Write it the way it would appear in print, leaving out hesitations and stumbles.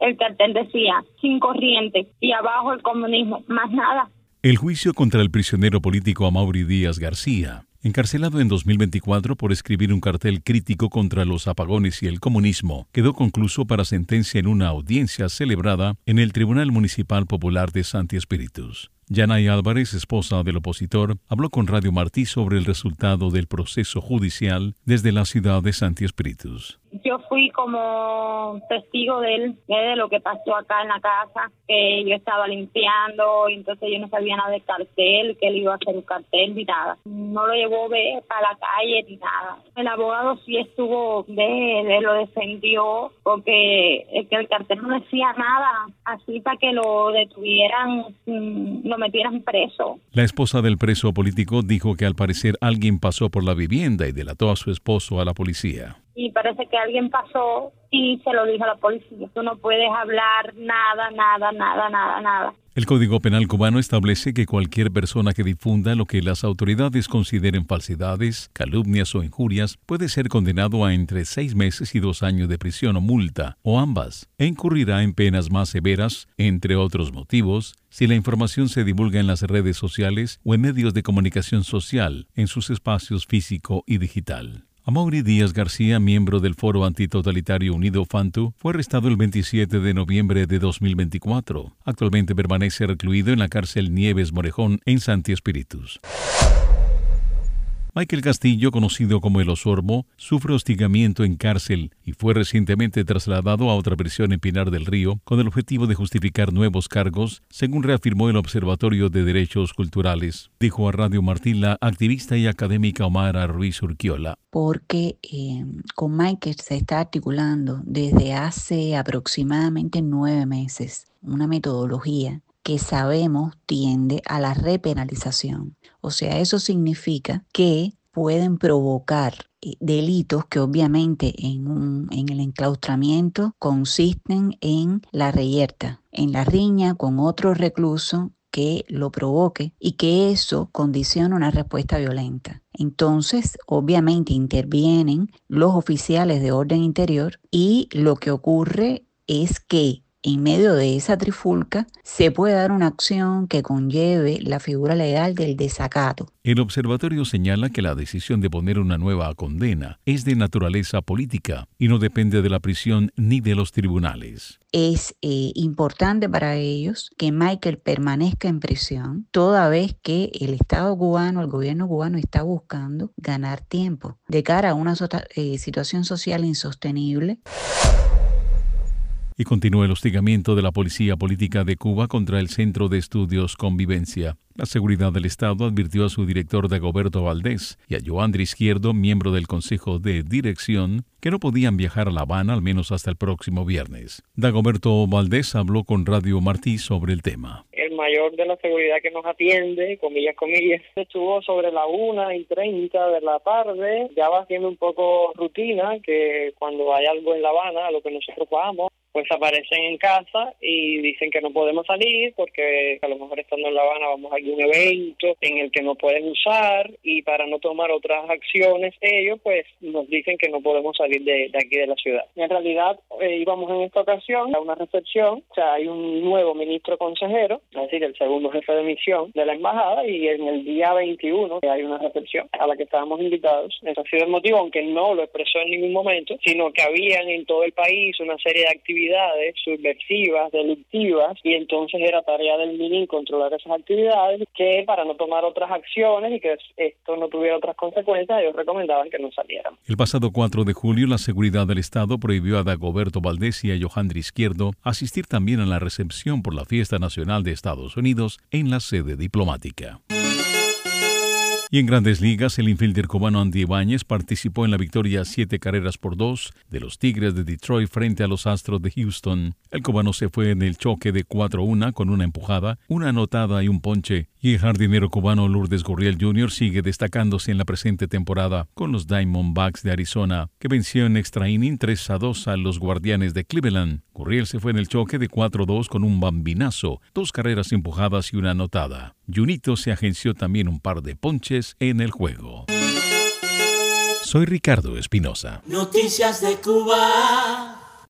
el cartel decía sin corriente y abajo el comunismo, más nada. El juicio contra el prisionero político Amaury Díaz García, encarcelado en 2024 por escribir un cartel crítico contra los apagones y el comunismo, quedó concluso para sentencia en una audiencia celebrada en el Tribunal Municipal Popular de Santi Espíritus. Yanay Álvarez, esposa del opositor, habló con Radio Martí sobre el resultado del proceso judicial desde la ciudad de Santi Espíritus. Yo fui como testigo de lo que pasó acá en la casa, que yo estaba limpiando y entonces yo no sabía nada del cartel, que él iba a hacer un cartel ni nada. No lo llevó para la calle ni nada. El abogado sí estuvo lo defendió porque el cartel no decía nada, así para que lo detuvieran, lo metieran preso. La esposa del preso político dijo que al parecer alguien pasó por la vivienda y delató a su esposo a la policía. Y parece que alguien pasó y se lo dijo a la policía. Tú no puedes hablar nada. El Código Penal cubano establece que cualquier persona que difunda lo que las autoridades consideren falsedades, calumnias o injurias puede ser condenado a entre 6 meses y 2 años de prisión o multa, o ambas, e incurrirá en penas más severas, entre otros motivos, si la información se divulga en las redes sociales o en medios de comunicación social, en sus espacios físico y digital. Amaury Díaz García, miembro del Foro Antitotalitario Unido FANTU, fue arrestado el 27 de noviembre de 2024. Actualmente permanece recluido en la cárcel Nieves Morejón en Santi Espíritus. Michael Castillo, conocido como el Osormo, sufre hostigamiento en cárcel y fue recientemente trasladado a otra prisión en Pinar del Río con el objetivo de justificar nuevos cargos, según reafirmó el Observatorio de Derechos Culturales. Dijo a Radio Martí la activista y académica Omara Ruiz Urquiola. Porque con Michael se está articulando desde hace aproximadamente 9 meses una metodología que sabemos tiende a la repenalización. O sea, eso significa que pueden provocar delitos que obviamente en el enclaustramiento consisten en la reyerta, en la riña con otro recluso que lo provoque y que eso condiciona una respuesta violenta. Entonces, obviamente intervienen los oficiales de orden interior y lo que ocurre es que en medio de esa trifulca se puede dar una acción que conlleve la figura legal del desacato. El observatorio señala que la decisión de poner una nueva condena es de naturaleza política y no depende de la prisión ni de los tribunales. Es importante para ellos que Michael permanezca en prisión, toda vez que el Estado cubano, el gobierno cubano está buscando ganar tiempo de cara a una situación social insostenible. Y continúa el hostigamiento de la Policía Política de Cuba contra el Centro de Estudios Convivencia. La Seguridad del Estado advirtió a su director Dagoberto Valdés y a Yohandri Izquierdo, miembro del Consejo de Dirección, que no podían viajar a La Habana al menos hasta el próximo viernes. Dagoberto Valdés habló con Radio Martí sobre el tema. El mayor de la seguridad que nos atiende, comillas, estuvo sobre la 1:30 de la tarde. Ya va siendo un poco rutina que cuando hay algo en La Habana, a lo que nosotros vamos, pues aparecen en casa y dicen que no podemos salir porque a lo mejor estando en La Habana vamos a algún evento en el que no pueden usar, y para no tomar otras acciones ellos pues nos dicen que no podemos salir de aquí de la ciudad. En realidad íbamos en esta ocasión a una recepción, o sea, hay un nuevo ministro consejero, es decir, el segundo jefe de misión de la embajada, y en el día 21 hay una recepción a la que estábamos invitados. Ese ha sido el motivo, aunque no lo expresó en ningún momento, sino que habían en todo el país una serie de actividades subversivas, delictivas, y entonces era tarea del MININ controlar esas actividades, que para no tomar otras acciones y que esto no tuviera otras consecuencias, ellos recomendaban que no salieran. El pasado 4 de julio, la Seguridad del Estado prohibió a Dagoberto Valdés y a Yohandri Izquierdo asistir también a la recepción por la Fiesta Nacional de Estados Unidos en la sede diplomática. Y en Grandes Ligas, el infielder cubano Andy Ibáñez participó en la victoria 7-2 de los Tigres de Detroit frente a los Astros de Houston. El cubano se fue en el choque de 4-1 con una empujada, una anotada y un ponche. Y el jardinero cubano Lourdes Gurriel Jr. sigue destacándose en la presente temporada con los Diamondbacks de Arizona, que venció en extra inning 3-2 a los Guardianes de Cleveland. Gurriel se fue en el choque de 4-2 con un bambinazo, 2 carreras empujadas y una anotada. Junito se agenció también un par de ponches en el juego. Soy Ricardo Espinosa. Noticias de Cuba.